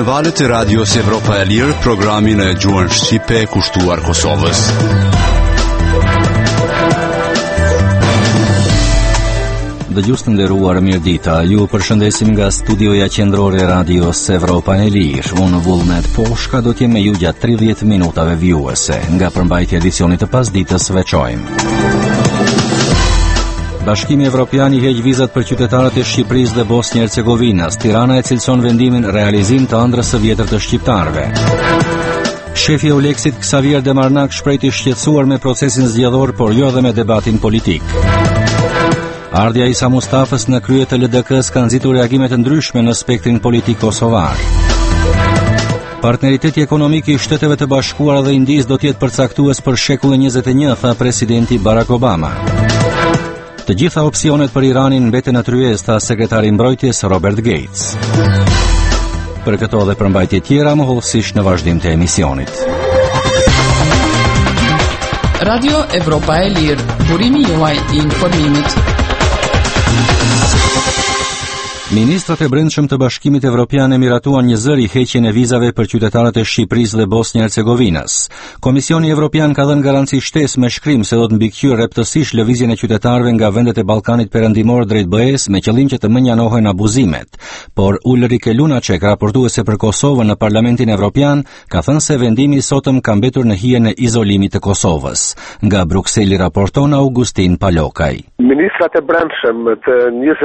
në valët e radios Evropa e Lirë, programin e gjuhën shqipe kushtuar Kosovës. Dëgjues të nderuar, mirëdita. Ju përshëndesim nga studioja qendrore e radios Evropa e Lirë. Unë Vullnet Poshka do t'jem me ju gjatë 30 minutave vjuese. Nga përmbajtja e edicionit të pasdites veçojmë. Bashkimi Evropian I heq vizat për qytetarët e Shqipërisë dhe Bosnjë-Hercegovinas. Tirana e cilëson vendimin realizim të ëndrrës së vjetër të shqiptarëve. Shefi I Euleksit Xavier Demarnak shprehti shqetësuar me procesin zgjedhor, por jo edhe me debatin politik. Ardhja Isa Mustafës në krye të LDK-s ka nxitur reagime të ndryshme në spektrin politik kosovar. Partneriteti ekonomik I Shteteve të Bashkuara dhe Indisë do të jetë përcaktues për shekullin 21, tha presidenti Barack Obama. Të gjitha opsionet për Iranin mbeten në tryezë, tha sekretari I Mbrojtjes Robert Gates. Për këto dhe përmbajtje tjera, mohullësisht në vazhdim të emisionit. Radio Evropa e Lirë, burimi juaj I informimit. Ministrat e brendshëm të Bashkimit Evropian e miratuan një zëri heqjen e vizave për qytetarët e Shqipërisë dhe Bosnjë-Hercegovinas. Komisioni Evropian ka dhënë garanci shtesë me shkrim se do të mbikëqyrë rreptësisht lëvizjen e qytetarëve nga vendet e Ballkanit Perëndimor drejt BE-s me qëllim që të menjanohen abuzimet. Por Ulrike Lunacek, raportuese për Kosovën në Parlamentin Evropian, ka thënë se vendimi I sotëm ka mbetur në hijen e izolimit të Kosovës. Nga Brukseli raporton Augustin Palokaj. Ministrat e brendshëm të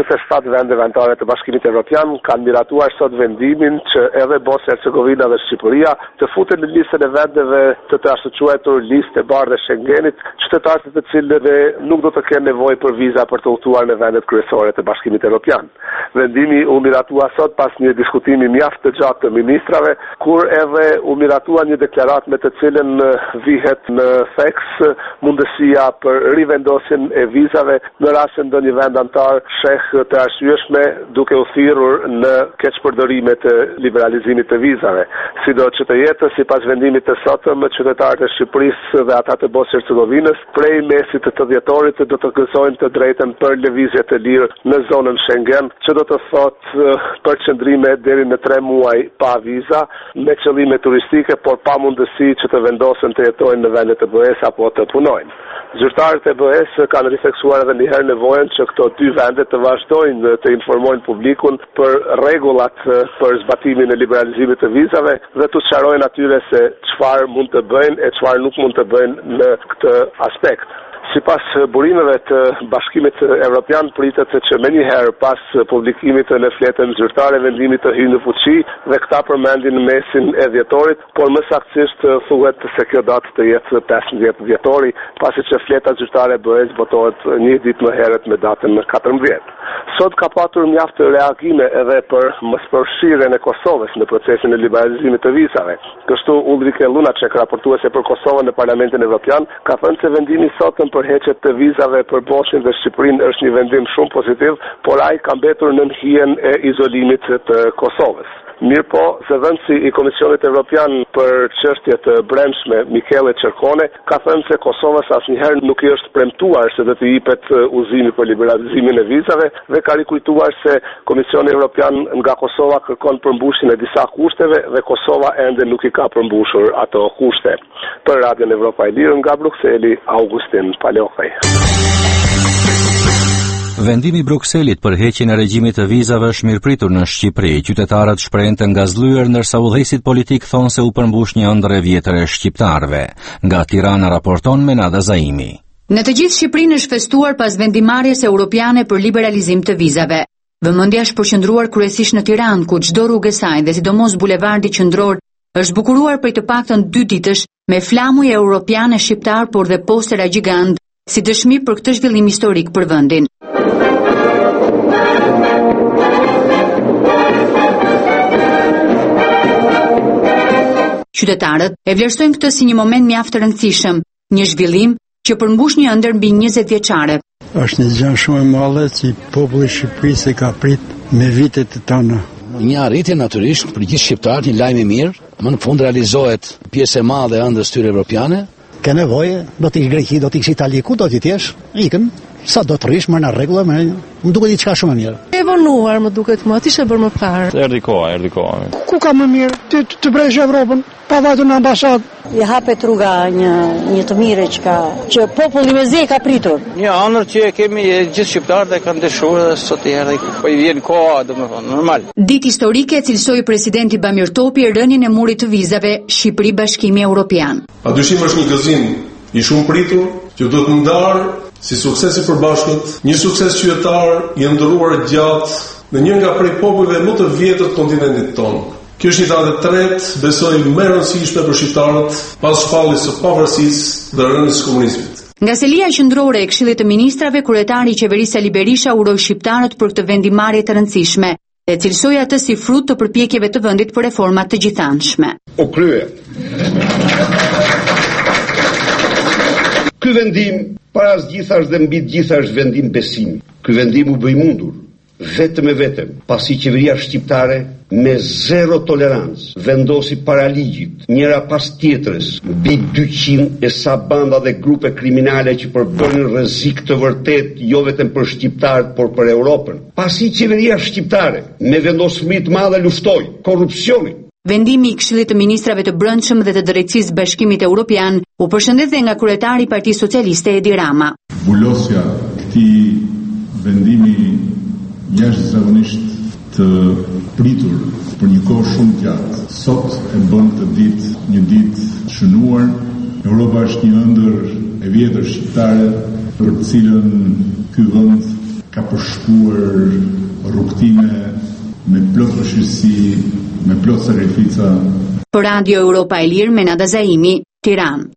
27 vendeve anëtare të Bashkimit Evropian kanë miratuar sot vendimin që edhe Bosnjë-Hercegovina dhe Shqipëria të futen në listën e vendeve të trashëquajtur listë e bardhë e Schengenit, qytetarët të cilëve nuk do të kenë nevojë për viza për të udhëtuar në vendet kryesore të Bashkimit Evropian. Vendimi u miratua sot pas një diskutimi mjaft të gjatë të ministrave, kur edhe u miratua një deklaratë me të cilën vihet në theks mundësia për rivendosjen e vizave në rast se ndonjë vend antar sheh të arsyeshme duke u thirrur në keqpërdorime të liberalizimit të vizave. Sido që të jetë, sipas vendimit të sotëm, qytetarët e Shqipërisë dhe ata të Bosnjë-Hercegovinës prej mesit të dhjetorit do të gëzojnë të drejtën për lëvizje të lirë në zonën Schengen, që do të thotë për qëndrime deri në 3 muaj pa viza, me qëllime turistike, por pa mundësi që të vendosen të jetojnë në vendet e BE-s apo të punojnë. Zyrtarët e BE-s kanë rifleksuar edhe një herë nevojën që këto 2 vende të vazhdojnë të informojnë publikun për rregullat për zbatimin e liberalizimit të vizave dhe të sqarojnë atyre se çfarë mund të bëjnë e çfarë nuk mund të bëjnë në këtë aspekt. Sipas burimeve të Bashkimit Evropian, pritet se që menjëherë pas publikimit në fletën zyrtare vendimi të hyjë në fuqi dhe këta përmendin mesin e dhjetorit, por më saktësisht thuhet se kjo datë të jetë 15 dhjetori, pasi që fleta zyrtare e BE-s votohet një ditë më herët me datën 14. Sot ka patur mjaft reagime edhe për mospërfshirjen e Kosovës në procesin e liberalizimit të vizave. Kështu Ulrike Lunacek, raportuese për Kosovën në Parlamentin Evropian, ka thënë se vendimi sotëm për heqjet të vizave për Bosnjën dhe Shqipërinë është një vendim shumë pozitiv, por ai ka mbetur në hijen e izolimit të Kosovës. Mirëpo, zëvendësi I Komisionit Evropian për çështje të brendshme, Michele Cercone, ka thënë se Kosovës asnjëherë nuk I është premtuar se do të jepet udhëzimi për liberalizimin e vizave dhe ka rikujtuar se Komisioni Evropian nga Kosova kërkon përmbushjen e disa kushteve dhe Kosova ende nuk I ka përmbushur ato kushte. Për Radion Evropa e Lirë nga Brukseli, Augustin Palokaj. Vendimi I Brukselit për heqjen e regjimit të vizave është mirëpritur në Shqipëri. Qytetarët shprehen të ngazëllyer, ndërsa udhëheqësit politik thonë se u përmbush një ëndër e vjetër e shqiptarëve. Nga Tirana raporton Menada Zaimi. Në të gjithë Shqipërinë është festuar pas vendimarrjes europiane për liberalizim të vizave. Vëmendja është përqendruar kryesisht në Tiranë, ku çdo rrugë e saj dhe sidomos bulevardi qendror është bukuruar prej të paktën 2 ditësh me flamuj europiane shqiptar, por dhe postera gjigant si dëshmi për këtë zhvillim historik për vendin. Qytetarët e vlerësojnë këtë si një moment mjaft të rëndësishëm, një zhvillim që përmbush një ëndër mbi 20 vjeçare. Është një gjë shumë e madhe që populli I Shqipërisë ka prit me vitet e tona. Një arritje natyrisht për gjithë shqiptarët, një lajm I mirë, më në fund realizohet pjesë e madhe e ëndrës tyre evropiane. Ke nevojë, do t'ish Greqi, do t'ish Itali, ku do t'i jesh, ikën, Sa do të rish më në rregull, më duket diçka shumë e mirë. Evonuar më duket më, aty ishte bërë më parë. Erdhi koha. Ku ka më mirë të bresh Evropën pa vajtur në ambasadë? I hapet rruga një të mire që populli me zi ka pritur. Një anër që kemi gjithë shqiptarët e kanë dëshuar dhe sot i erdhi. Po i vjen koha, domethënë, normal. Ditë historike cilsoi presidenti Bamir Topi rënien e murit të vizave Shqipëri-Bashkimi Evropian. Padyshim është një gëzim i shumë pritur që do të ndarë si sukses i përbashkët, një sukses qytetar i ndëruar gjatë në një nga prej popujve më të vjetër të kontinentit tonë. Kjo është një datë e tretë, besoj më e rëndësishme për shqiptarët pas shpalljes së pavarësisë dhe rënies së komunizmit. Nga selia qendrore e Këshillit të Ministrave, kryetari i qeverisë Ali Berisha uroi shqiptarët për këtë vendimarrje të rëndësishme e cilsoi atë si frut të përpjekjeve të vendit për reforma të gjithanshme. O krye. Ky vendim para gjithash dhe mbi gjithash vendim besimi. Ky vendim u bëi mundur vetëm e vetëm pasi qeveria shqiptare me zero tolerancë vendosi para ligjit njëra pas tjetrës mbi 200 e sa banda dhe grupe kriminale që përbënin rrezik të vërtet jo vetëm për shqiptarët por për Europën. Pasi qeveria shqiptare me vendosmëri të madhe luftoi korrupsionin. Vendimi i Këshillit të Ministrave të Brendshëm dhe të Drejtësisë Bashkimit Evropian u përshëndet dhe nga kryetari i Partisë Socialiste Edi Rama. Vulosja këtij vendimi jashtëzakonisht të pritur për një kohë shumë gjatë sot e bën të ditë një ditë shënuar. Europa është një ëndër e vjetër shqiptare për të cilën ky vend ka përshkuar rrugtime me plot vështirësi, me plot sakrifica. Për Radio Europa e Lirë, Menada Zaimi, Tiranë.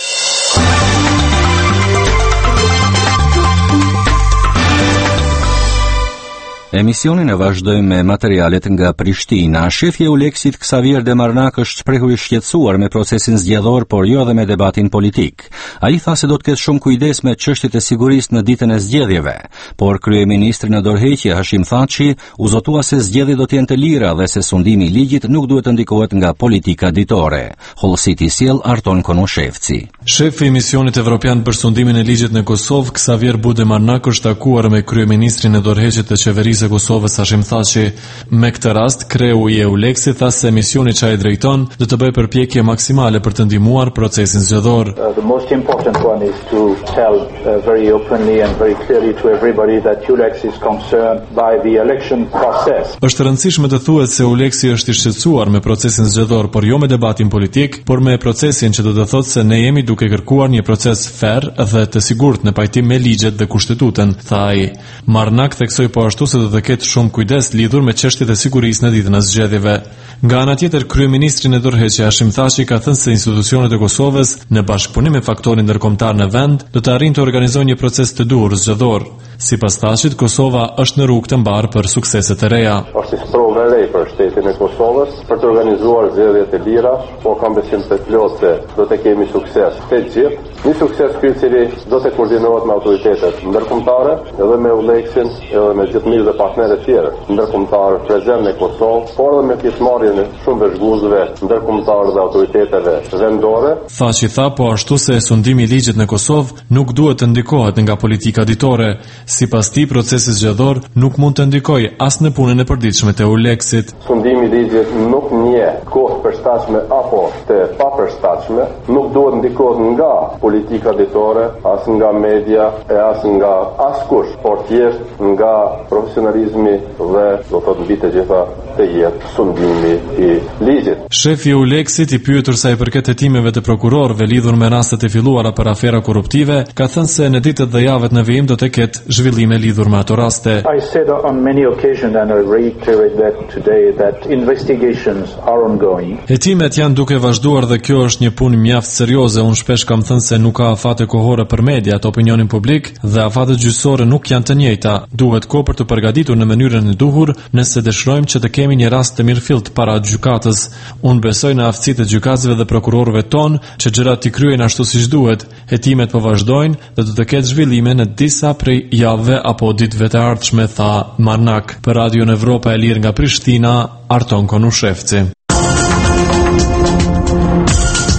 Emisionin e vazhdojmë me materialet nga Prishtina. Shefi i Euleksit Xavier Demarnak është shprehur i shqetësuar me procesin zgjedhor, por jo edhe me debatin politik. Ai tha se do të ketë shumë kujdes me çështjet e sigurisë në ditën e zgjedhjeve, por kryeministri në dorëheqje Hashim Thaçi u zotua se zgjedhjet do të jenë të lira dhe se sundimi i ligjit nuk duhet të ndikohet nga politika ditore. Hollësiti sjell Arton Konoshevci. Shefi i misionit evropian për sundimin e ligjit në Kosovë, Xavier Demarnak, është takuar me kryeministrin e dorëheqje të qeverisë e Kosovës Hashim Thaçi. Me këtë rast, kreu i Euleksit tha se misioni që ai drejton do të bëjë përpjekje maksimale për të ndihmuar procesin zgjedhor. The most important one is to tell very openly and very clearly to everybody that Eulex is concerned by the election process. Është rëndësishme të thuhet se Euleksi është i shqetësuar me procesin zgjedhor, por jo me debatin politik, por me procesin që do të thotë se ne jemi duke kërkuar një proces fair dhe të sigurt në pajtim me ligjet dhe kushtetutën, tha ai. Marnak theksoi po ashtu se do të ketë shumë kujdes lidhur me çështjet e sigurisë në ditën e zgjedhjeve. Nga ana tjetër, kryeministri i dorëheqje Hashim Thaçi ka thënë se institucionet e Kosovës në bashkëpunim me faktorin ndërkombëtar në vend do të arrijnë të organizojnë një proces të duhur zgjedhor. Sipas Thaçit, Kosova është në rrugë të mbarë për suksese të reja. Është sprovë e re për shtetin e Kosovës për të organizuar zgjedhje të lira, po kam besim të plotë se do të kemi sukses të gjithë. Një sukses ky i cili do të koordinohet me autoritetet ndërkombëtare, edhe me Euleksin, edhe me gjithë mirë dhe partnerët tjerë ndërkombëtar prezent në Kosovë, por edhe me pjesëmarrjen e shumë vëzhguesve ndërkombëtar dhe autoriteteve vendore. Thaçi tha po ashtu se sundimi i ligjit në Kosovë nuk duhet të ndikohet nga politika ditore. Sipas tij, procesi zgjedhor nuk mund të ndikojë as në punën e përditshme të Euleksit. Sundimi i ligjit nuk njeh kohë përshtatshme apo të papërshtatshme, nuk duhet ndikohet nga politika ditore, as nga media e as nga askush, por thjesht nga profesionalizmi dhe do të mbi të gjitha të jetë sundimi i ligjit. Shefi i Euleksit, i pyetur sa i përket hetimeve të prokurorëve lidhur me rastet e filluara për afera korruptive, ka thënë se në ditët dhe javët në vijim do të ketë zhvillime lidhur me ato raste. I said on many occasions and I reiterate that today that investigations are ongoing. Hetimet janë duke vazhduar dhe kjo është një punë mjaft serioze. Unë shpesh kam thënë se nuk ka afate kohore për mediat, opinionin publik dhe afatet gjyqësore nuk janë të njëjta. Duhet kohë për të përgatitur në mënyrën e duhur nëse dëshirojmë që të kemi një rast të mirëfillt para gjykatës. Unë besoj në aftësitë e gjykatësve dhe prokurorëve tonë që gjërat i kryejnë ashtu siç duhet. Hetimet po vazhdojnë dhe do të ketë zhvillime në disa prej javëve apo ditëve të ardhshme, tha Marnak. Për Radion Evropa e Lirë nga Prishtina, Arton Konushevci.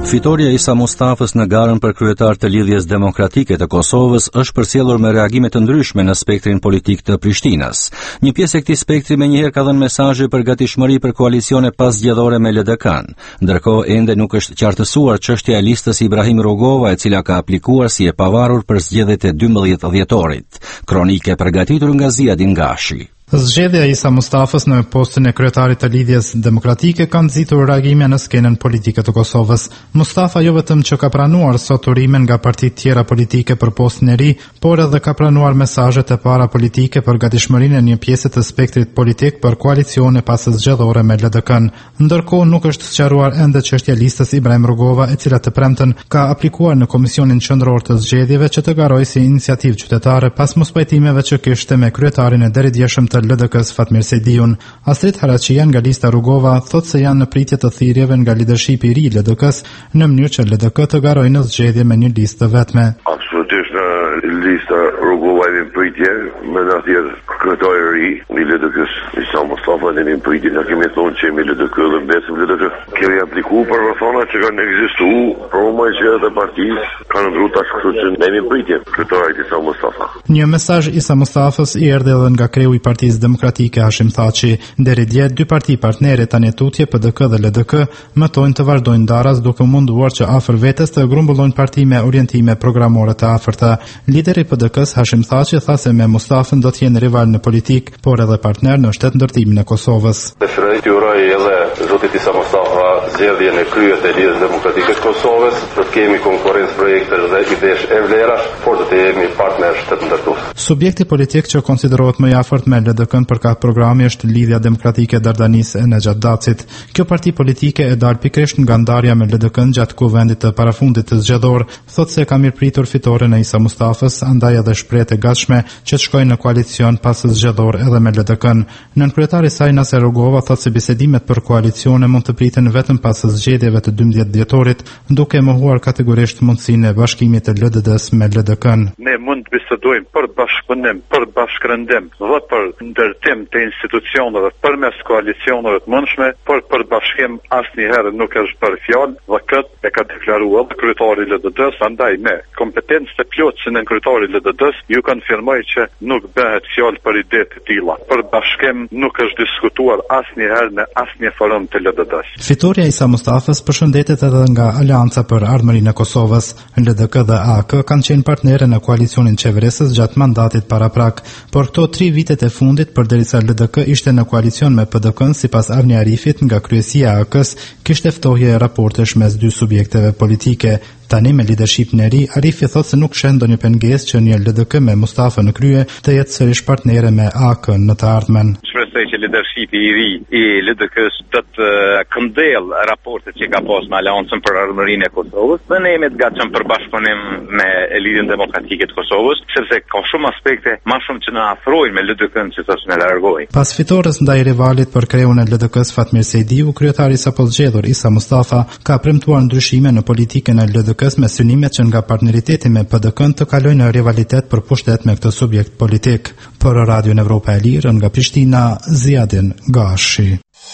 Fitoria e Isa Mustafës në garën për kryetar të Lidhjes Demokratike të Kosovës është përcjellur me reagime të ndryshme në spektrin politik të Prishtinës. Një pjesë e këtij spektri menjëherë ka dhënë mesazhe për gatishmëri për koalicione pasgjedhore me LDK-n. Ndërkohë ende nuk është qartësuar çështja e listës Ibrahim Rugova, e cila ka aplikuar si e pavarur për zgjedhjet e 12 dhjetorit. Kronike përgatitur nga Ziadin Gashi. Zgjedhja e Isa Mustafës në postën e kryetarit të Lidhjes Demokratike ka nxitur reagime në skenën politike të Kosovës. Mustafa jo vetëm që ka pranuar sot urimen nga partitë tjera politike për postën e ri, por edhe ka pranuar mesazhet e para politike për gatishmërinë e një pjese të spektrit politik për koalicione paszgjedhore me LDK-n. Ndërkohë nuk është sqaruar ende çështja e listës Ibrahim Rugova, e cila të premten ka aplikuar në Komisionin Qendror të Zgjedhjeve që të garojë si iniciativë qytetare pas mospajtimeve që kishte me kryetarin e deridjeshëm LDK-s Fatmir Sejdiun. Astrid Haraçia nga lista Rugova thot se janë në pritje të thirrjeve nga lidershipi i ri i LDK-s në mënyrë që LDK të garojë në zgjedhje me një listë të vetme. Absolutisht në lista Rugova jemi në pritje me në tjetër kryetari i ri i LDK-s Isa Mustafa, jemi në pritje, ne kemi thonë që jemi LDK dhe mbesim LDK. Kemi aplikuar për rrethona që kanë ekzistuar, por më që edhe partisë kanë ndruar tash kështu që ne jemi në pritje kryetari Isa Mustafa. Një mesazh Isa Mustafës i erdhi edhe nga kreu i Partisë Demokratike Hashim Thaçi. Deri dje dy parti partnere tani tutje PDK dhe LDK mëtojnë të vazhdojnë daras duke munduar që afër vetes të grumbullojnë parti me orientime programore të afërta. Lideri i PDK-s Hashim Thaçi tha se me Mustafën do të jenë rival në politik, por edhe partner në shtetëndërtimin e Kosovës. Preferoj të uroj edhe zotit Isa Mustafa zgjedhjen e kryet e Lidhjes Demokratike të Kosovës, do të kemi konkurrencë projekte dhe idesh e vlerash, por do të jemi partner shtetëndërtues. Subjekti politik që konsiderohet më i afërt me LDK-n për ka programi është Lidhja Demokratike Dardanis e Nejat Dacit. Kjo parti politike e dal pikërisht nga ndarja me LDK-n gjatë kuvendit të parafundit të zgjedhor, thot se ka mirëpritur fitoren e Isa Mustafës, andaj edhe shpreh të gatshme që të shkojnë në koalicion pas zgjedhor edhe me LDK-n. Nënkryetari i saj Naser Rugova thot se bisedimet për koalicione mund të priten vetëm pas zgjedhjeve të 12 dhjetorit, duke mohuar kategorisht mundësinë e bashkimit të LDD-s me LDK-n. Ne mund të bisedojmë për bashkëpunim, për bashkërëndim dhe për ndërtim të institucioneve përmes koalicioneve të mundshme, por për bashkim asnjëherë nuk është bërë fjalë dhe këtë e ka deklaruar kryetari i LDD-s, andaj me kompetencë të plotëse në kryetari i LDD-s ju konfirmoj që nuk bëhet fjalë për ide të tilla. Për bashkim nuk është diskutuar asnjëherë në asnjë forum të LDD-s. Fitoria e Isa Mustafës përshëndetet edhe nga Aleanca për Ardhmërinë e Kosovës. LDK dhe AK kanë qenë partnerë në koalicionin qeverisës gjatë mandatit paraprak, por këto 3 vitet e fundit përderisa LDK ishte në koalicion me PDK-n, sipas Avni Arifit nga kryesia e AK-s, kishte ftohje raportesh mes dy subjekteve politike. Tani me lidershipin e ri, Arifi thot se nuk sheh ndonjë pengesë që një LDK me Mustafa në krye të jetë sërish partnere me AK-n në të ardhmen. Shpresoj që lidershipi i ri i LDK-s do të këndell raportet që ka pas me Aleancën për Ardhmërinë e Kosovës, dhe ne jemi të gatshëm për bashkëpunim me Lidhjen Demokratike të Kosovës, sepse ka shumë aspekte më shumë që na afrojnë me LDK-n se sa të na largojnë. Pas fitores ndaj rivalit për kreun e LDK-s Fatmir Sejdiu, kryetari i sapo zgjedhur Isa Mustafa ka premtuar ndryshime në politikën e LDK-s me synimet që nga partneriteti me PDK-n të kalojnë në rivalitet për pushtet me këtë subjekt politik. Për Radion Evropa e Lirë nga Prishtina, Ziadin Gashi.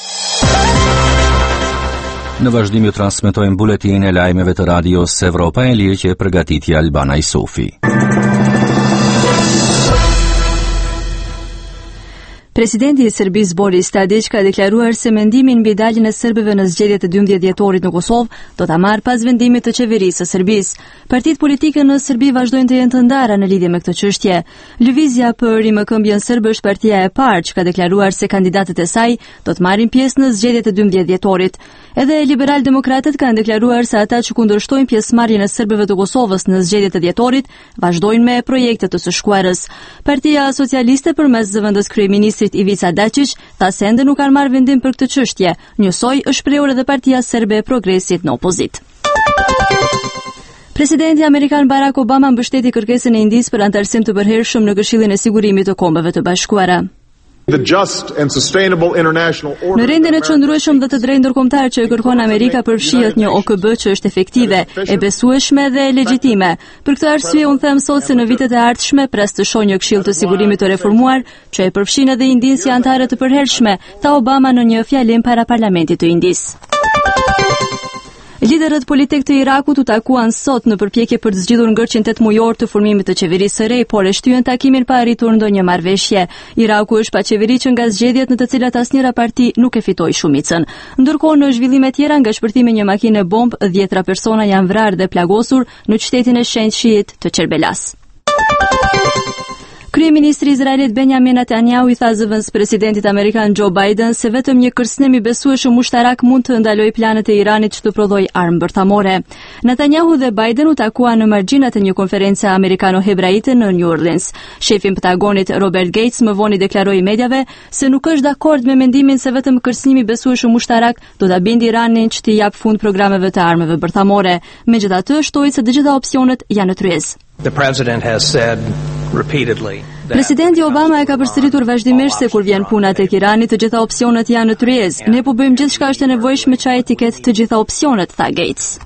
Në vazhdim ju transmetojmë buletin e lajmeve të radios Evropa e Lirë që e përgatitja Albana Isufi. Presidenti i Serbisë Boris Tadić ka deklaruar se mendimin mbi daljen e serbëve në zgjedhjet e 12 dhjetorit në Kosovë do ta marrë pas vendimit të qeverisë së Serbisë. Partitë politike në Serbi vazhdojnë të jenë të ndara në lidhje me këtë çështje. Lëvizja për rimëkëmbjen serbe është partia e parë që ka deklaruar se kandidatët e saj do të marrin pjesë në zgjedhjet e 12 dhjetorit. Edhe liberal-demokratët kanë deklaruar se ata që kundërshtojnë pjesëmarrjen e serbëve të Kosovës në zgjedhjet e dhjetorit vazhdojnë me projekte të së shkuarës. Partia Socialiste përmes zëvendës kryeministrit Ivica Dačić tha se ende nuk kanë marrë vendim për këtë çështje. Njësoj është shprehur edhe Partia Serbe e Progresit në opozitë. Presidenti amerikan Barack Obama mbështeti kërkesën e Indisë për antarësim të përhershëm në Këshillin e Sigurimit të Kombeve të Bashkuara. Në rendin e qëndrueshëm dhe të drejtë ndërkombëtar që e kërkon Amerika përfshihet një OKB që është efektive, e besueshme dhe legjitime. Për këtë arsye unë them sot se në vitet e ardhshme pres të shoh një Këshill të Sigurimit të reformuar që e përfshin edhe Indinë si antare të përhershme, tha Obama në një fjalim para parlamentit të Indisë. Liderët politik të Irakut u takuan sot në përpjekje për të zgjidhur ngërçin 8 mujor të formimit të qeverisë së re, por e shtyen takimin pa arritur ndonjë marrëveshje. Iraku është pa qeveri që nga zgjedhjet në të cilat asnjëra parti nuk e fitoi shumicën. Ndërkohë në zhvillime tjera nga shpërthimi një makine bomb, 10 persona janë vrarë dhe plagosur në qytetin e shenjtë shiit të Qerbelas. Kryeministri i Izraelit Benjamin Netanyahu i tha zëvendës presidentit amerikan Joe Biden se vetëm një kërcënim i besueshëm ushtarak mund të ndalojë planet e Iranit që të prodhojë armë bërthamore. Netanyahu dhe Biden u takuan në margjinat e një konference amerikano-hebraite në New Orleans. Shefi i Pentagonit Robert Gates më vonë deklaroi mediave se nuk është dakord me mendimin se vetëm kërcënimi i besueshëm ushtarak do ta bindë Iranin që të jap fund programeve të armëve bërthamore. Megjithatë, shtoi se të gjitha opsionet janë në tryezë. Presidenti Obama e ka përsëritur vazhdimisht se kur vjen puna tek Irani, të gjitha opsionet janë në tryezë. Ne po bëjmë gjithçka është e nevojshme që ai të ketë të gjitha opsionet, tha Gates.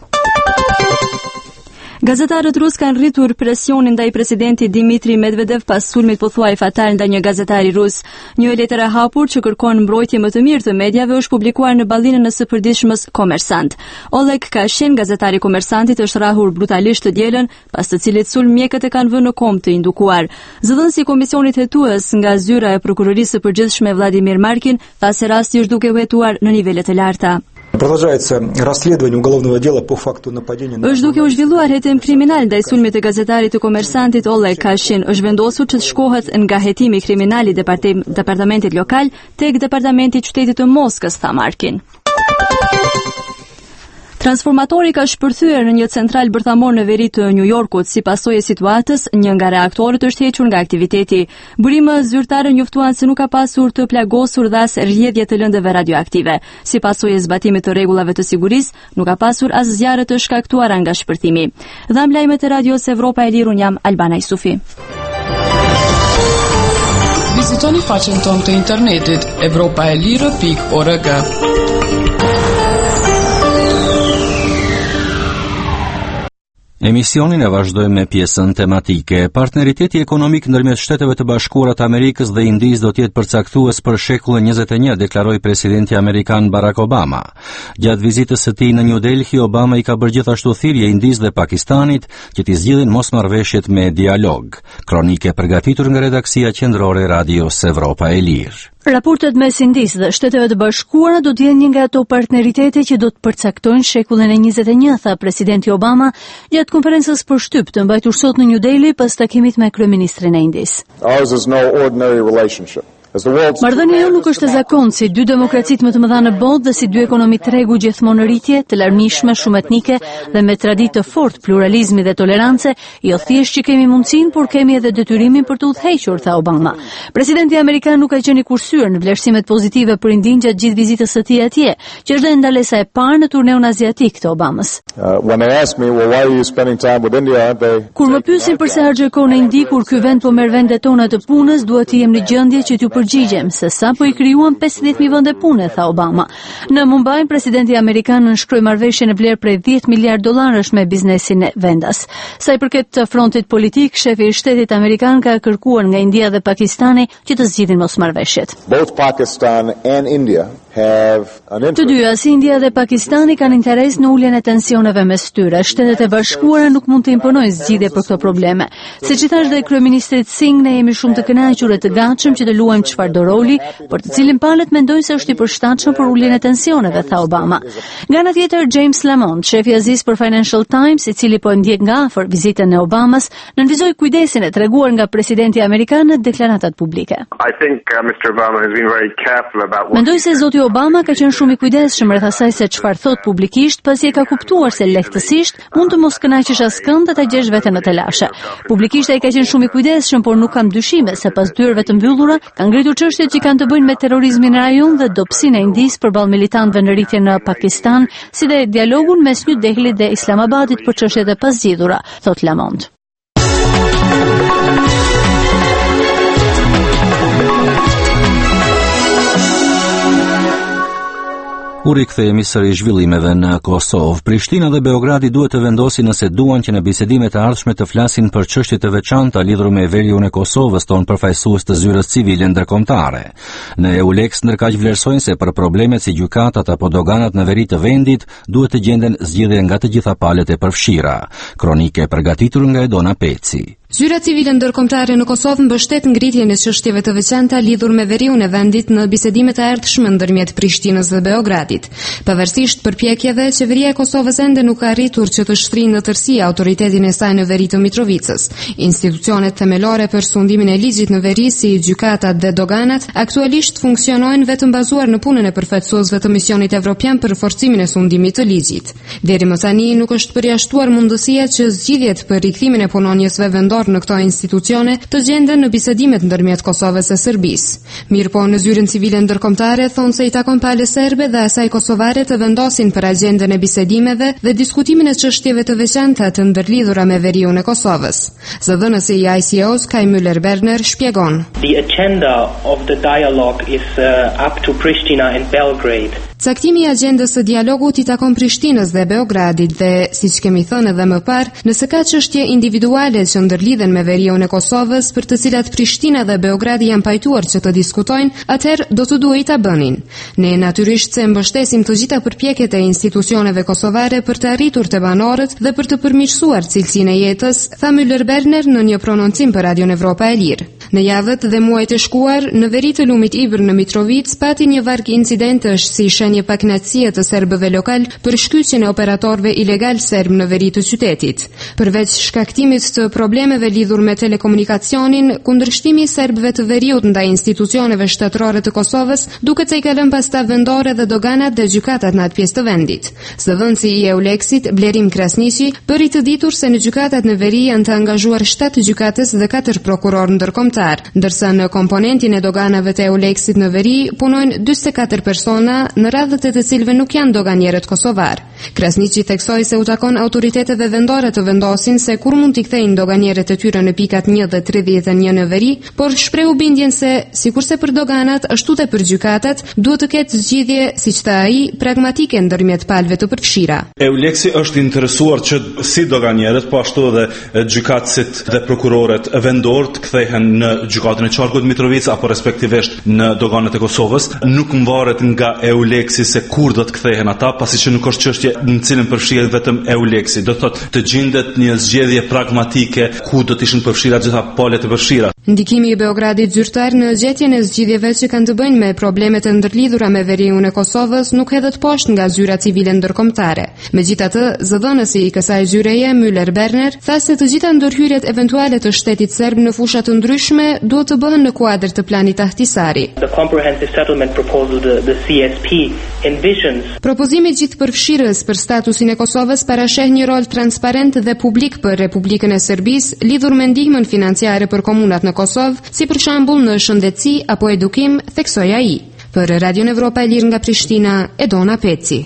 Gazetarët rusë kanë rritur presionin ndaj presidentit Dmitri Medvedev pas sulmit pothuaj fatal ndaj një gazetari rus. Një letër e hapur që kërkon mbrojtje më të mirë të medjave është publikuar në ballinën e së përditshmës Kommersant. Oleg Kashin, gazetari Kommersantit, është rrahur brutalisht të dielën, pas të cilit sulm mjekët e kanë vënë në kom të indukuar. Zëdhënësi i komisionit hetues nga zyra e prokurorisë së përgjithshme Vladimir Markin tha se rasti është duke u hetuar në nivele të larta. Продолжается расследование уголовного дела по факту нападения. Është duke u zhvilluar hetim kriminal ndaj sulmit të gazetarit të Kommersantit Oleg Kashin. Është vendosur që të shkohet nga hetimi kriminal i departamentit lokal tek departamenti i qytetit të Moskës, tha Markin. Transformatori ka shpërthyer në një central bërthamor në veri të New Yorkut. Si pasojë e situatës, një nga reaktorët është hequr nga aktiviteti. Burime zyrtare njoftuan se nuk ka pasur të plagosur dhe as rrjedhje të lëndëve radioaktive. Si pasojë e zbatimit të rregullave të sigurisë, nuk ka pasur as zjarre të shkaktuara nga shpërthimi. Dham lajmet e Radios Evropa e Lirë, jam Albana Isufi. Vizitoni faqen tonë të internetit europaelire.org. Emisionin e vazhdojmë me pjesën tematike. Partneriteti ekonomik ndërmjet Shteteve të Bashkuara të Amerikës dhe Indisë do të jetë përcaktues për shekullin 21, deklaroi presidenti amerikan Barack Obama. Gjatë vizitës së tij në New Delhi, Obama i ka bërë gjithashtu thirrje Indisë dhe Pakistanit që të zgjidhin mosmarrëveshjet me dialog. Kronike përgatitur nga redaksia qendrore e Radios Evropa e Lirë. Raportet mes Indisë dhe Shteteve të Bashkuara do të jenë një nga ato partneritete që do të përcaktojnë shekullin e 21, tha presidenti Obama gjatë konferencës për shtyp të mbajtur sot në New Delhi pas takimit me kryeministrin e Indisë. Ours is no ordinary relationship. Marrëdhënia jo nuk është e zakontë si dy demokracitë më të mëdha në botë dhe si dy ekonomi tregu gjithmonë në rritje, të larmishme, shumë etnike dhe me traditë të fortë pluralizmi dhe tolerancë, jo thjesht që kemi mundësinë, por kemi edhe detyrimin për të udhëhequr, tha Obama. Presidenti amerikan nuk ka qenë i kursyer në vlerësimet pozitive për Indinë gjatë gjithë vizitës së tij atje, që është ndalesa e parë në turneun aziatik të Obamës. Kur më pyesin pse harxoj kohë në Indi kur ky vend po merr vendet tona të punës, duhet të jem në gjendje që t'ju përgjigjem se sa po i krijuam 50,000 vende pune, tha Obama. Në Mumbai, presidenti amerikan nënshkroi marrëveshje në vlerë prej $10 miliardë me biznesin e vendas. Sa i përket të frontit politik, shefi i shtetit amerikan ka kërkuar nga India dhe Pakistani që të zgjidhin mosmarrëveshjet. Both Pakistan and India Të dyja, si India dhe Pakistani, kanë interes në uljen e tensioneve mes tyre. Shtetet e Bashkuara nuk mund të imponojnë zgjidhje për këto probleme. Siç i thash dhe kryeministrit Singh, ne jemi shumë të kënaqur e të gatshëm që të luajmë çfarëdo roli, për të cilin palët mendojnë se është i përshtatshëm për uljen e tensioneve, tha Obama. Nga ana tjetër, James Lamont, shefi azis për Financial Times, i cili po e ndjek nga afër vizitën e Obamas, nënvizoi kujdesin e treguar nga presidenti amerikan në deklaratat publike. Mendoj se zoti Obama ka qenë shumë i kujdesshëm rreth asaj se çfarë thot publikisht, pasi e ka kuptuar se lehtësisht mund të mos kënaqësh askënd dhe ta gjesh veten në telashe. Publikisht ai ka qenë shumë i kujdesshëm, por nuk kam dyshime se pas dyerve të mbyllura kanë ngritur çështjet që kanë të bëjnë me terrorizmin në rajon dhe dobësinë e Indisë përballë militantëve në rritje në Pakistan, si dhe dialogun mes New Delhi dhe Islamabadit për çështjet e pazgjidhura, thot Lamont. U rikthehemi sërish zhvillimeve në Kosovë. Prishtina dhe Beogradi duhet të vendosin nëse duan që në bisedimet e ardhshme të flasin për çështje të veçanta lidhur me veriun e Kosovës, tonë përfaqësues të zyrës civile ndërkombëtare. Në EULEX ndërkaq vlerësojnë se për problemet si gjykatat apo doganat në veri të vendit duhet të gjenden zgjidhje nga të gjitha palët e përfshira. Kronike e përgatitur nga Edona Peci. Zyra civile ndërkombëtare në Kosovë mbështet ngritjen e çështjeve të veçanta lidhur me veriun e vendit në bisedimet e ardhshme ndërmjet Prishtinës dhe Beogradit. Pavarësisht përpjekjeve, qeveria e Kosovës ende nuk ka arritur që të shtrinë në tërësi autoritetin e saj në veri të Mitrovicës. Institucionet themelore për sundimin e ligjit në veri si gjykatat dhe doganat aktualisht funksionojnë vetëm bazuar në punën e përfaqësuesve të misionit evropian për forcimin e sundimit të ligjit. Deri më tani nuk është përjashtuar mundësia që zgjidhjet për rikthimin e punonjësve vendor në këto institucione të gjenden në bisedimet ndërmjet Kosovës e Serbisë. Mirëpo në zyrën civile ndërkombëtare thonë se i takon palës serbe dhe asaj kosovare të vendosin për agjendën e bisedimeve dhe diskutimin e çështjeve të veçanta të ndërlidhura me veriun e Kosovës. Zëdhënësi i ICOs Kai Müller-Berner shpjegon. The agenda of the dialogue is up to Pristina and Belgrade. Caktimi i agjendës së dialogut i takon Prishtinës dhe Beogradit dhe, siç kemi thënë edhe më parë, nëse ka çështje individuale që ndërlidhen me veriun e Kosovës për të cilat Prishtina dhe Beogradi janë pajtuar që të diskutojnë, atëherë do të duhej ta bënin. Ne natyrisht se mbështesim të gjitha përpjekjet e institucioneve kosovare për të arritur te banorët dhe për të përmirësuar cilësinë e jetës, tha Müller-Berner në një prononcim për Radion Evropa e Lirë. Në javët dhe muajt e shkuar, në veri të lumit Ibër në Mitrovic pati një varg incidentësh si shenje pakënaqësie të serbëve lokal për shkyqjen e operatorëve ilegal serb në veri të qytetit. Përveç shkaktimit të problemeve lidhur me telekomunikacionin, kundërshtimi i serbëve të veriut ndaj institucioneve shtetërore të Kosovës duket se i ka lënë pastaj vendore dhe doganat dhe gjykatat në atë pjesë të vendit. Zëdhënësi i EULEX-it, Blerim Krasniqi, bëri të ditur se në gjykatat në veri janë të angazhuar 7 gjykatës dhe 4 prokurorë ndërkombëtar, ndërsa në komponentin e doganave të EULEX-it në veri punojnë 44 persona, në radhët e të cilëve nuk janë doganierët kosovar. Krasniqi theksoi se u takon autoriteteve vendore të vendosin se kur mund t'i kthejnë doganierët e tyre në pikat 1 dhe 31 në veri, por shprehu bindjen se, sikurse për doganat, ashtu dhe për gjykatat, duhet të ketë zgjidhje, siç tha ai, pragmatike ndërmjet palëve të përfshira. EULEX-i është interesuar që si doganierët, po ashtu edhe gjykatësit dhe prokurorët vendor të kthehen në gjykatën e Qarkut Mitrovica apo respektivisht në doganet e Kosovës, nuk mvaret nga EULEX-i se kur do të kthehen ata, pasi që nuk është çështje në cilën përfshihet vetëm EULEX-i. Do thotë të gjendet një zgjedhje pragmatike ku do të ishin përfshira gjitha palët e përfshira. Ndikimi i Beogradit zyrtar në gjetjen e zgjidhjeve që kanë të bëjnë me problemet e ndërlidhura me veriun e Kosovës nuk hedhet poshtë nga zyra civile ndërkombëtare. Megjithatë, zëdhënësi i kësaj zyreje Müller-Berner tha se të gjitha ndërhyrjet eventuale të shtetit serb në fusha të ndryshme duhet të bëhen në kuadër të planit Ahtisari. The comprehensive settlement proposal, the CSP, envisions. Propozimi gjithëpërfshirës për statusin e Kosovës parasheh një rol transparent dhe publik për Republikën e Serbisë lidhur me ndihmën financiare për komunat në Kosovë, si për shembull në shëndetësi apo edukim, theksoi ai. Për Radion Evropa e Lirë nga Prishtina, Edona Peci.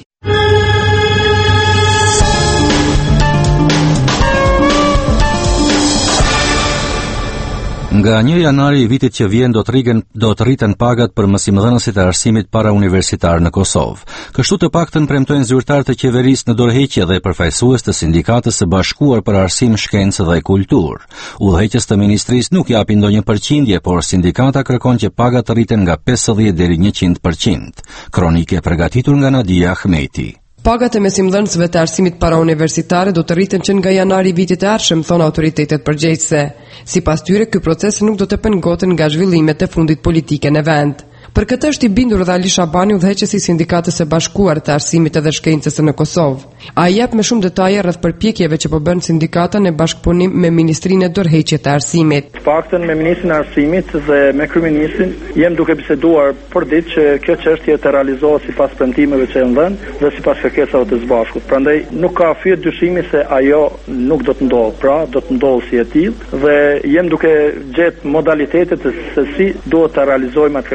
Nga 1 janari i vitit që vjen do të rriten pagat për mësimdhënësit e arsimit parauniversitar në Kosovë. Kështu të paktën premtojnë zyrtarët e qeverisë në dorëheqje dhe përfaqësues të Sindikatës së Bashkuar për Arsim, Shkencë dhe Kulturë. Udhëheqës të ministrisë nuk japin ndonjë përqindje, por sindikata kërkon që pagat të rriten nga 50 deri 100%. Kronike përgatitur nga Nadia Ahmeti. Pagat e mësimdhënësve të arsimit parauniversitare do të rriten që nga janari i vitit e ardhshëm, thon autoritetet përgjegjëse. Sipas tyre, ky proces nuk do të pengoten nga zhvillimet e fundit politike në vend. Për këtë është i bindur dhe Ali Shabani, udhëheqësi i Sindikatës së Bashkuar të Arsimit dhe Shkencës në Kosovë. Ai jep më shumë detaje rreth përpjekjeve që po bën sindikata në bashkëpunim me Ministrinë e Dorëheqjes të Arsimit. Të paktën me Ministrin e Arsimit dhe me Kryeministrin jem duke biseduar për ditë që kjo çështje të realizohet sipas premtimeve që janë dhënë dhe sipas kërkesave të së bashkut. Prandaj nuk ka fyet dyshimi se ajo nuk do të ndodhë, pra do të ndodhë si e tillë dhe jem duke gjetë modalitetet se si duhet të realizojmë atë kërkesë të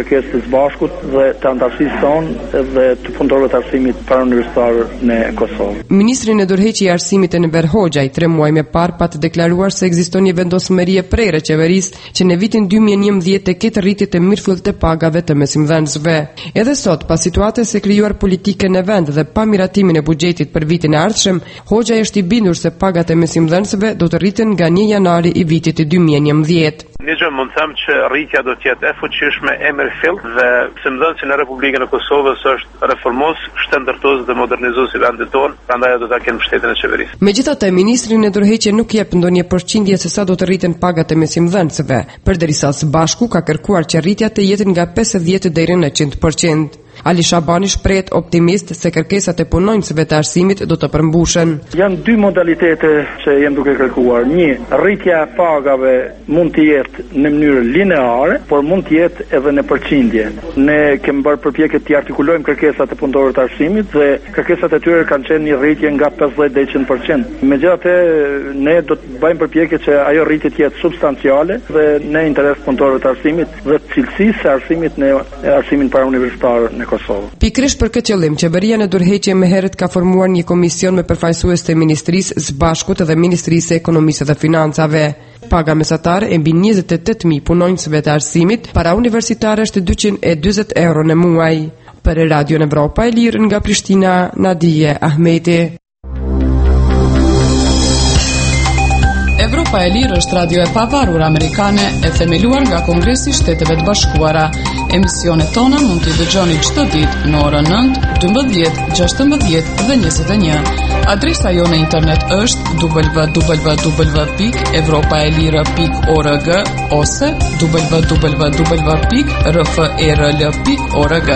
së Bashkut dhe të antarësisë tonë dhe të punëtorëve të arsimit parauniversitar në Kosovë. Ministri në dorëheqje i arsimit Enver Hoxha 3 muaj më parë pa të deklaruar se ekziston një vendosmëri e prerë e qeverisë që në vitin 2011 të ketë rritje të mirëfillt të pagave të mesimdhënësve. Edhe sot, pas situatës së krijuar politike në vend dhe pa miratimin e buxhetit për vitin e ardhshëm, Hoxha është i bindur se pagat e mesimdhënësve do të rriten nga 1 janari i vitit 2011. Një gjë mund të them që rritja do të jetë e fuqishme e mirëfillt dhe mesimdhënësi në Republikën e Kosovës është reformos, shtetërtues dhe modernizues i vendit tonë, prandaj do ta kenë mbështetjen e qeverisë. Megjithatë, ministri në dorëheqje nuk jep ndonjë përqindje se sa do të rriten pagat e mesimdhënësve, përderisa së bashku ka kërkuar që rritja të jetë nga 50 deri në 100%. Ali Shabani shprehet optimist se kërkesat e punonjësve të arsimit do të përmbushen. Janë 2 modalitete që jam duke kërkuar. Një, rritja e pagave mund të jetë në mënyrë lineare, por mund të jetë edhe në përqindje. Ne kemi bërë përpjekje të artikulojmë kërkesat e punëtorëve të arsimit dhe kërkesat e tyre kanë qenë një rritje nga 50 deri 100%. Megjithatë, ne do të bëjmë përpjekje që ajo rritje të jetë substanciale dhe në interes punëtorëve të arsimit dhe të cilësisë së arsimit në arsimin parauniversitar në Kosovë. Pikërisht për këtë qëllim, qeveria në dorëheqje më herët ka formuar një komision me përfaqësues të Ministrisë së Bashkut dhe Ministrisë së Ekonomisë dhe Financave. Paga mesatare e mbi 28.000 punonjësve të arsimit parauniversitare është 240 euro në muaj. Për Radio Evropa e Lirë nga Prishtina, Nadije Ahmeti. Evropa e Lirë është radio e pavarur amerikane e themeluar nga Kongresi i Shteteve të Bashkuara. Emisionet tona mund t'i dëgjoni çdo ditë në orën 9, 12, 16 dhe 21. Adresa jo në internet është www.evropaelira.org ose www.rfrl.org.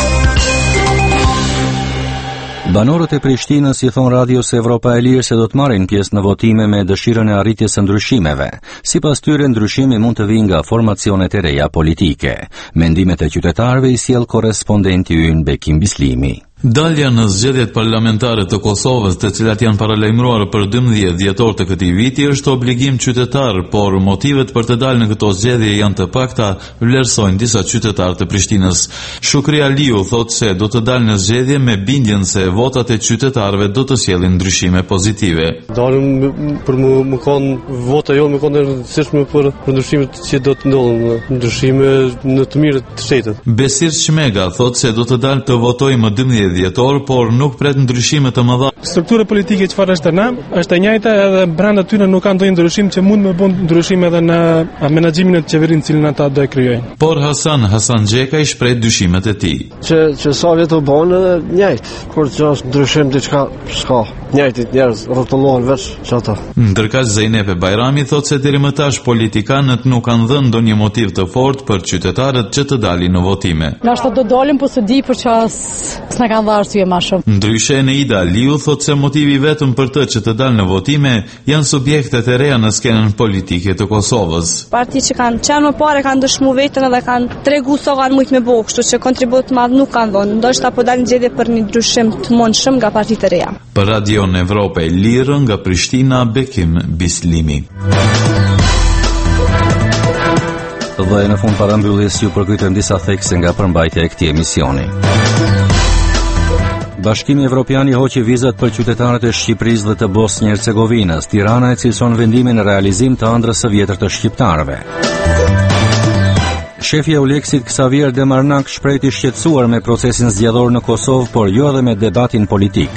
Banorët e Prishtinës i thon radios Evropa e Lirë se do të marrin pjesë në votime me dëshirën e arritjes së ndryshimeve. Sipas tyre, ndryshimi mund të vijë nga formacionet e reja politike. Mendimet e qytetarëve i sjell korrespondenti ynë Bekim Bislimi. Dalja në zgjedhjet parlamentare të Kosovës, të cilat janë paralajmëruar për 12 dhjetor të këtij viti, është obligim qytetar, por motivet për të dalë në këto zgjedhje janë të pakta, vlerësojnë disa qytetarë të Prishtinës. Shukri Aliu thotë se do të dalë në zgjedhje me bindjen se votat e qytetarëve do të sjellin ndryshime pozitive. Dalim për më kanë vota jo më kanë rëndësishme për ndryshimet që do të ndodhin, ndryshime në të mirë të shtetit. Besir Shmega thotë se do të dalë të votojë më 12 dhjetor, por nuk pret ndryshime të mëdha. Struktura politike çfarë është në, është e njëjta edhe brenda tyre nuk ka ndonjë ndryshim që mund të bëjnë ndryshime edhe në menaxhimin e qeverinë cilën ata do e krijojnë. Por Hasan Xheka i shpreh dyshimet e tij. Që sa vjet u bën njëjtë, kur që është ndryshim diçka s'ka. Njëjtit njerëz rrotullohen veç çata. Ndërkaq Zejnepe Bajrami thotë se deri më tash politikanët nuk kanë dhënë ndonjë motiv të fortë për qytetarët që të dalin në votime. Na ashtu do dalim, po se di për çfarë s'na kanë dhënë arsye më shumë. Ndryshe Neida Liu thotë se motivi vetëm për të që të dalë në votime janë subjektet e reja në skenën politike të Kosovës. Parti që kanë qenë më parë kanë dëshmuar veten edhe kanë treguar se kanë shumë më bëu, kështu që kontribut të madh nuk kanë dhënë. Ndoshta po dalin zgjedhje për një ndryshim të mundshëm nga partitë e reja. Për Radio në Evropa e Lirë nga Prishtina, Bekim Bislimi. Dhe në fund parambyllis ju përkujtojmë disa thekse nga përmbajtja e këtij emisioni. Bashkimi Evropian i hoqi vizat për qytetarët e Shqipërisë dhe të Bosnjë-Hercegovinës. Tirana e cilëson vendimin në realizim të ëndrrës së vjetër të shqiptarëve. Shefi i Euleksit Xavier Demarnak shpreh i shqetësuar me procesin zgjedhor në Kosovë, por jo edhe me debatin politik.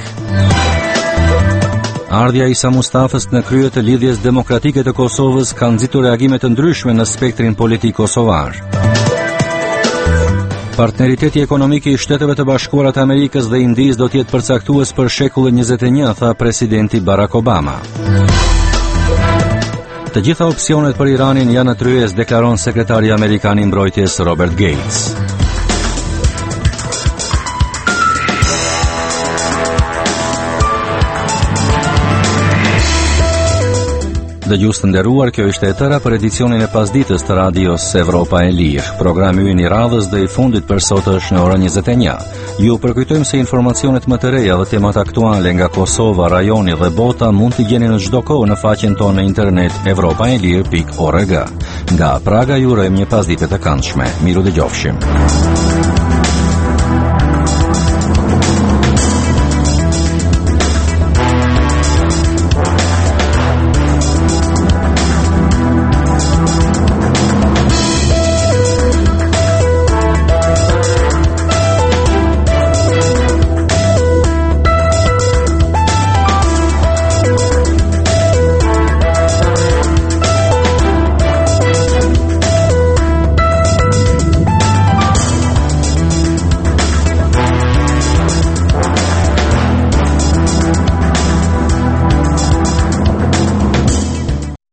Ardhja e Isa Mustafës në krye të lidhjes demokratike të Kosovës ka nxitur reagime të ndryshme në spektrin politik kosovar. Partneriteti ekonomik i Shteteve të Bashkuara të Amerikës dhe Indisë do të jetë përcaktues për shekullin 21, tha presidenti Barack Obama. Të gjitha opsionet për Iranin janë në tryez, deklaron sekretari amerikan i mbrojtjes Robert Gates. Dëgjues të nderuar, kjo ishte e tëra për edicionin e pasditës të radios Evropa e Lirë. Programi ynë i radhës dhe i fundit për sot është në orën 21. Ju përkujtojmë se informacionet më të reja dhe temat aktuale nga Kosova, rajoni dhe bota mund t'i gjeni në çdo kohë në faqen tonë në internet evropaelir.org. Nga Praga ju urojmë një pasditë të këndshme. Miru dëgjofshim.